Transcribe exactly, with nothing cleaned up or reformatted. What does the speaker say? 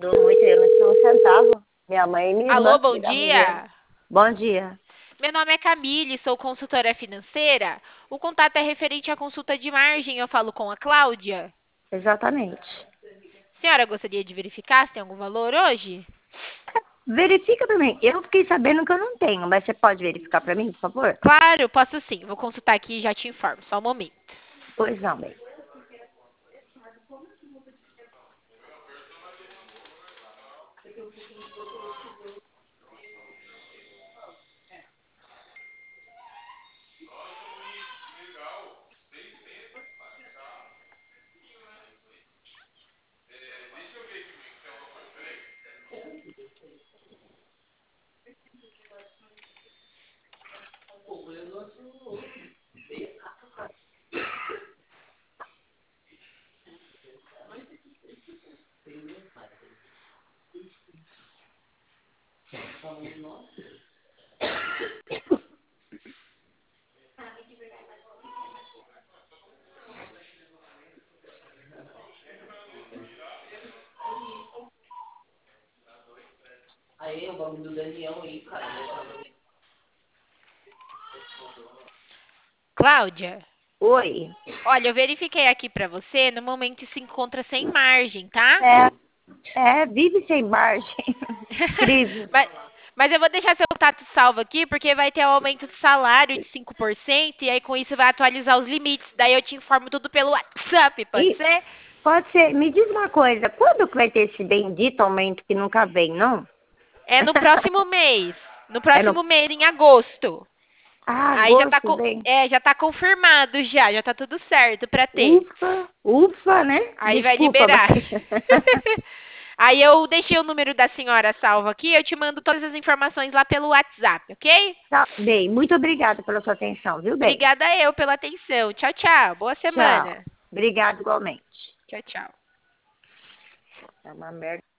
Dou muito, eu não tinha um centavo. Minha mãe e minha Alô, irmã bom me davam dinheiro. dia. Bom dia. Meu nome é Camille, sou consultora financeira. O contato é referente à consulta de margem. Eu falo com a Cláudia. Exatamente. Senhora, gostaria de verificar se tem algum valor hoje? Verifica também. Eu fiquei sabendo que eu não tenho, mas você pode verificar para mim, por favor? Claro, posso sim. Vou consultar aqui e já te informo. Só um momento. Pois não, bem. Aí, o bagulho do Daniel aí, cara. Cláudia, Oi. olha, eu verifiquei aqui pra você. No momento se encontra sem margem, tá? É, é, vive sem margem. Incrível. Mas, mas eu vou deixar seu contato salvo aqui, porque vai ter um aumento de salário de cinco por cento, e aí com isso vai atualizar os limites. Daí eu te informo tudo pelo WhatsApp, pode E ser? pode ser, me diz uma coisa, quando que vai ter esse bendito aumento que nunca vem, não? É no próximo mês. No É no próximo mês, em agosto. ah, Aí já tá, agosto, co- vem. é, já tá confirmado já, já tá tudo certo pra ter. Ufa, ufa, né? Aí vai Desculpa, mas... liberar. Aí eu deixei o número da senhora salvo aqui, eu te mando todas as informações lá pelo WhatsApp, ok? Tá, bem, muito obrigada pela sua atenção, viu, bem? Obrigada eu pela atenção. Tchau, tchau. Boa Tchau. semana. Obrigada igualmente. Tchau, tchau. É uma merda.